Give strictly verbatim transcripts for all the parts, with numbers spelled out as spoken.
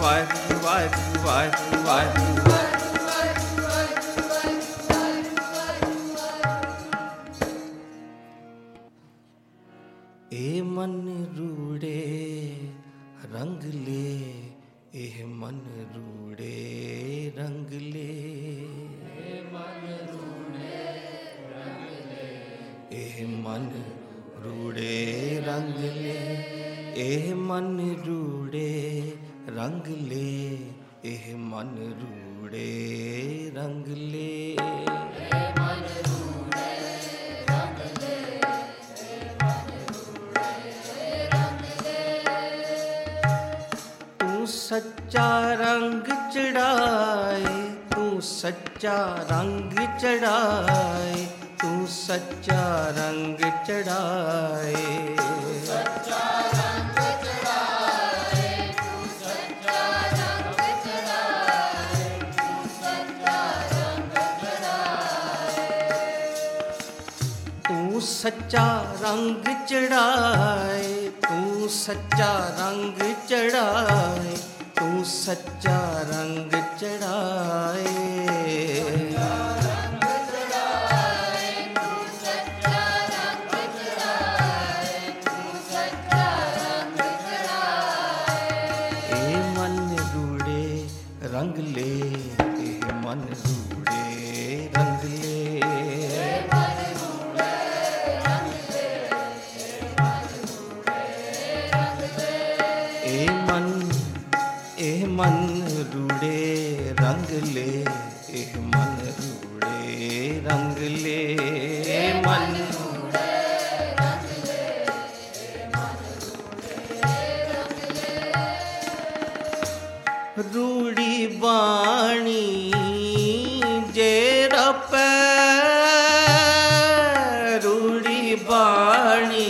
ਵਾਹਿਗੁਰੂ ਵਾਹਿਗੁਰੂ ਵਾਹਿਗੁਰੂ ਵਾਹਿਗੁਰੂ ਇਹ ਮਨ ਰੂੜੇ ਰੰਗ ਲੇ ਇਹ ਮਨ ਰੂੜੇ ਰੰਗ ਲੇ ਇਹ ਮਨ ਰੂੜੇ ਰੰਗ ਲੇ ਇਹ ਮਨ ਰੂੜੇ ਰੰਗ ਲੇ ਇਹ ਮਨ ਰੂੜੇ ਰੰਗ ਲੇ ਇਹ ਮਨ ਰੂੜੇ ਰੰਗ ਲੇ ਇਹ ਮਨ ਰੂੜੇ ਰੰਗ ਲੇ ਇਹ ਮਨ ਰੂੜੇ ਰੰਗ ਲੇ ਤੂੰ ਸੱਚਾ ਰੰਗ ਚੜਾਏ ਤੂੰ ਸੱਚਾ ਰੰਗ ਚੜਾਏ ਤੂੰ ਸੱਚਾ ਰੰਗ ਚੜਾਏ ਸੱਚਾ ਰੰਗ ਚੜਾਏ ਤੂੰ ਸੱਚਾ ਰੰਗ ਚੜਾਏ ਤੂੰ ਸੱਚਾ ਰੰਗ ਚੜਾਏ ਤੂੰ ਸੱਚਾ ਰੰਗ ਚੜਾਏ ਤੂੰ ਸੱਚਾ ਰੰਗ ਚੜਾਏ ਤੂੰ ਸੱਚਾ ਰੰਗ ਚੜਾਏ रंग ले ये मन रूड़े रंग ले ये मन रूड़े रंग ले ये मन रूड़े रंग ले ये मन ये मन रूड़े रंग ले ये मन रूड़े रंग ले ये मन रूड़े रंग ले ये मन रूड़े रंग ले रूड़ी बाणी जेरा पै रूड़ी बाणी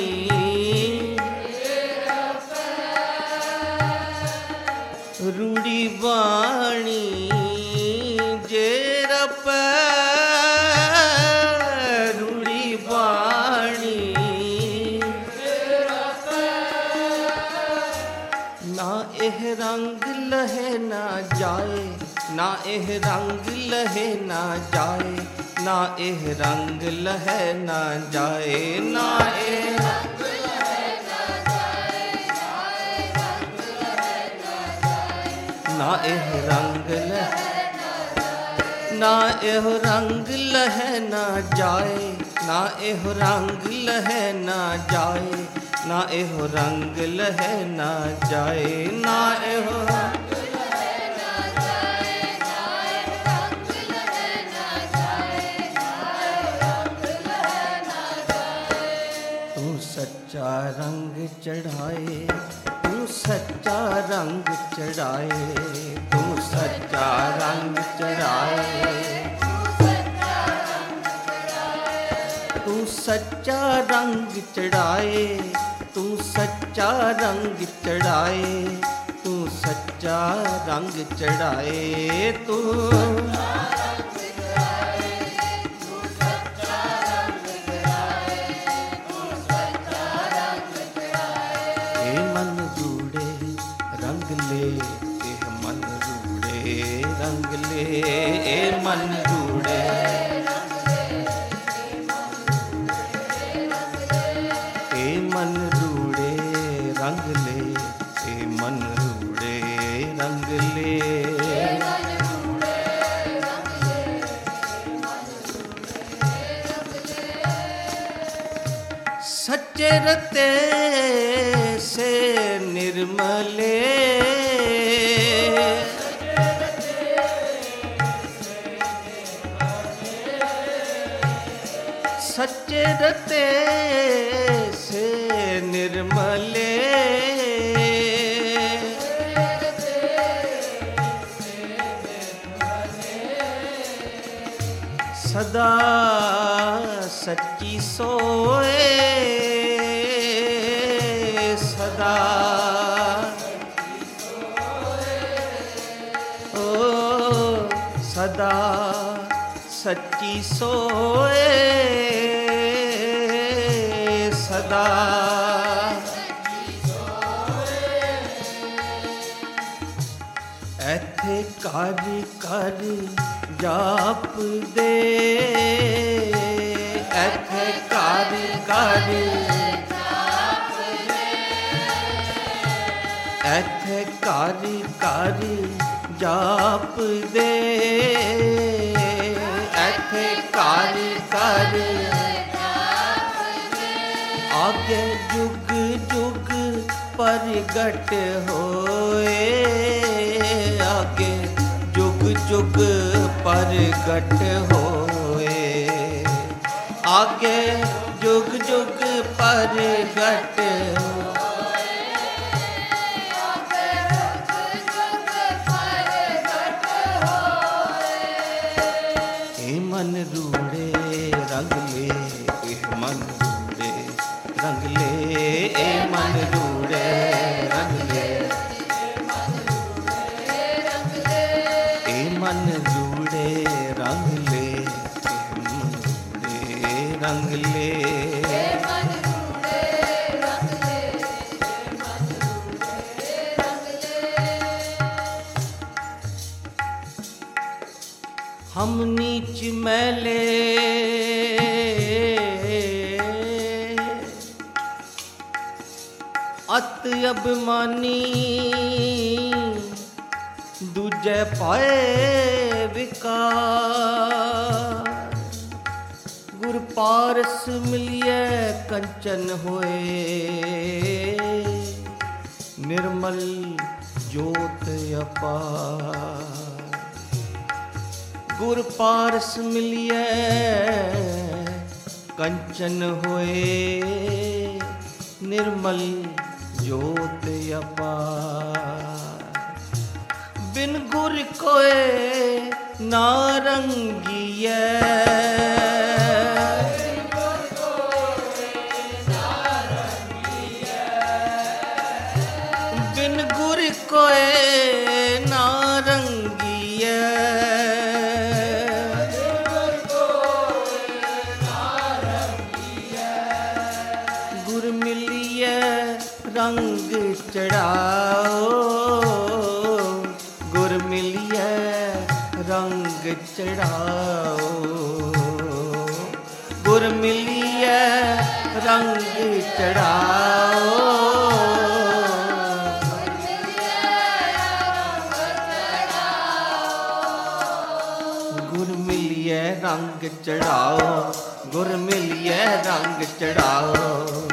रूड़ी बाणी जेरा पै रूड़ी बाणी ना एह रंग लहे ना जाए ना एह रंग लहे ना जाए ना एह रंग लहे ना जाए ना एह रंग लहे ना जाए ना एह रंग लहे ना एह रंग लहे ना जाए ना एह रंग लहे ना जाए ना एह रंग लहे ना जाए ना एह रंग लहे ना जाए ना एह रंग लहे ना जाए ना एह रंग लहे ना जाए तू सच्चा रंग चढ़ाए तू सच्चा रंग चढ़ाए तू सच्चा रंग चढ़ाए तू सच्चा रंग चढ़ाए तू सच्चा रंग चढ़ाए तू सच्चा रंग चढ़ाए तू ए मन रूड़े रंग ले ए मन रूड़े रंग ले ए मन रूड़े मन रूड़े रंग ले ए मन रूड़े रंग ले सच्चे रते से निर्मले सच्चे रते से निर्मले सदा सच्ची सोए सदा ओ सदा सच्ची सोए सदा ਐਥੇ ਕਰ ਕਰ ਜਾਪ ਦੇ, ਐਥੇ ਕਰ ਕਰ ਜਾਪ ਦੇ, ਐਥੇ ਕਰ ਕਰ ਜਾਪ ਦੇ, ਐਥੇ ਕਰ ਕਰ ਜਾਪ ਦੇ, ਆਗੇ ਜੁਗ ਜੁਗ प्रगट होए, आगे जुग जुग प्रगट होए, आगे जुग जुग प्रगट होए, आगे जुग जुग प्रगट होए। ए मन रूड़े रंग ले, ए मन रूड़े रंग ले, ए मन रूड़े रंग ले, ए मन रूड़े रंग ले, ए मन रूड़े रंग ले, ए मन रूड़े रंग ले, ए मन रूड़े रंग ले। हम नीच मैले अत अभिमानी, दूजे पाए विकार, गुर पारस मिलिए कंचन होए, निर्मल ज्योत अपार, गुर पारस मिलिए कंचन होए, निर्मल ज्योत अपार, बिन गुर कोय नारंगिए, बिन गुर कोय नारंगिए, गुर मिलिए रंग चढ़ाओ, गुर मिलिए रंग चढ़ाओ, गुर मिलिए रंग चढ़ाओ, गुर मिलिए रंग चढ़ाओ, गुर मिलिए रंग चढ़ाओ,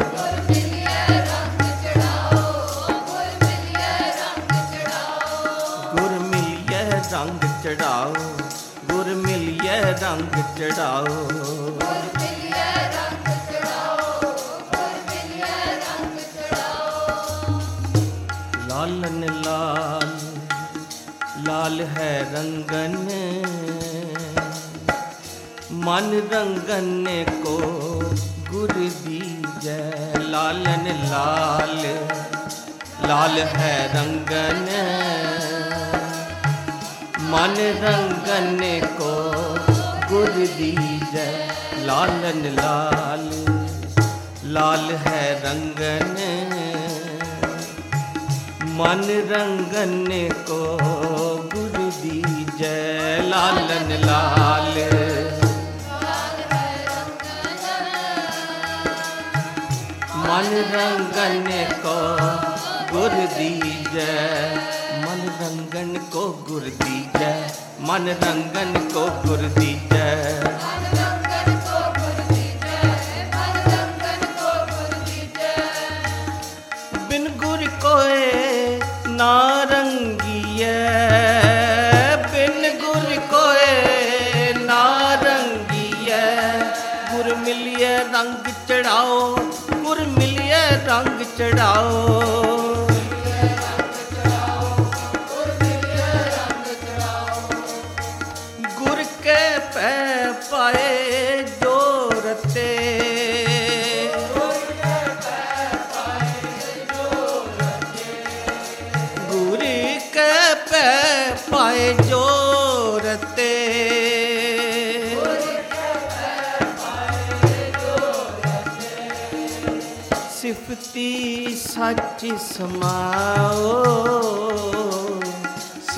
रंग चढ़ाओ, गुर मिलिए रंग चढ़ाओ, गुर मिलिए रंग चढ़ाओ, गुर मिलिए रंग चढ़ाओ। लालन लाल लाल है रंगन, मन रंगन को गुर दीजै, लालन लाल लाल है रंगन, मन रंगन को गुर दीजै, लालन लाल लाल है रंगन, मन रंगन को गुर दीजै, लालन लाल मन रंगन को गुर दीजै, मन रंगन को गुर दीजै, मन रंगन को गुर दीजै, मन रंगन को गुर दीजै, मन रंगन को गुर दीजै। बिन गुर कोय नारंगिए, बिन गुर कोय नारंगिए, गुर मिलिए रंग चढ़ाओ, गुर मिलिए रंग चढ़ाओ, पाए जोरते, गुर के पै पाए जोरते, सिफती सच समाओ,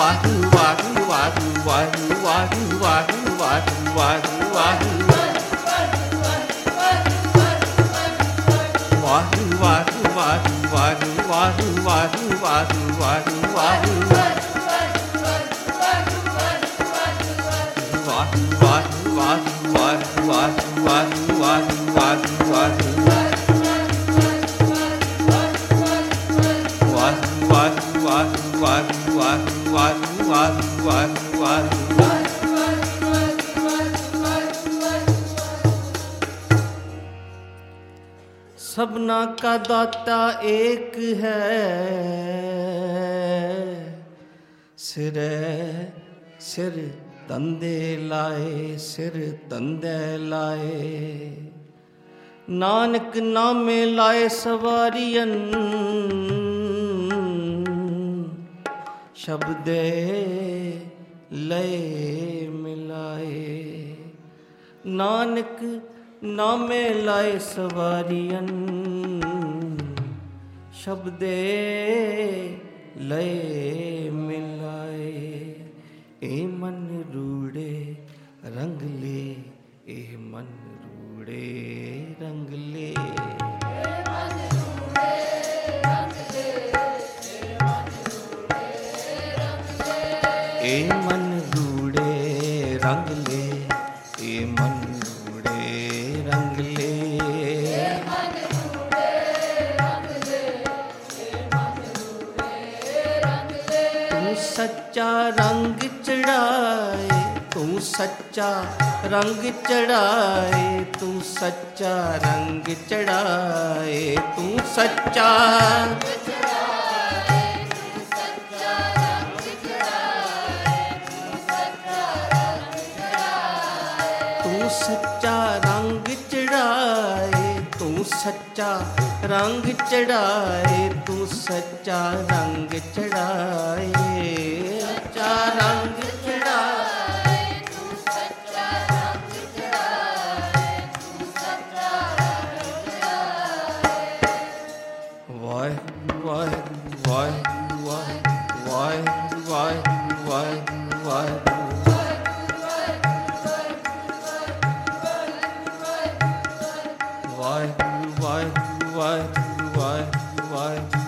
ਵਾਹਿਗੁਰੂ ਵਾਹਿਗੁਰੂ ਵਾਹਿਗੁਰੂ ਵਾਹਿਗੁਰੂ ਵਾਹਿਗੁਰੂ ਵਾਹਿਗੁਰੂ ਵਾਹਿਗੁਰੂ ਵਾਹਿਗੁਰੂ ਵਾਹਿਗੁਰੂ ਵਾਹਿਗੁਰੂ ਵਾਹਿਗੁਰੂ ਵਾਹਿਗੁਰੂ ਵਾਹਿਗੁਰੂ ਵਾਹਿਗੁਰੂ ਵਾਹਿਗੁਰੂ ਵਾਹਿਗੁਰੂ सबना का दाता एक है, सिर सिर तंदे लाए, सिर तंदे लाए। नानक नामे लाए सवारियन, शब्दे लय मिलाए। नानक नामे लाए सवारियन, शब्दे लय मिलाए। ए मन रूड़े रंग ले, ए मन रूड़े रंग ले। ए मन रूड़े रंग ले, ए मन रूड़े रंग ले। तू सच्चा रंग चढ़ाए, तू सच्चा रंग चढ़ाए, तू सच्चा रंग चढ़ाए, तू सच्चा सच्चा रंग चढ़ाए, तू सच्चा रंग चढ़ाए, तू सच्चा रंग चढ़ाए। सच्चा रंग चढ़ाए, तू सच्चा रंग चढ़ाए, तू सच्चा रंग चढ़ाए। Waheguru Waheguru Waheguru Waheguru Waheguru Waheguru Waheguru. Why, why, why, why, why?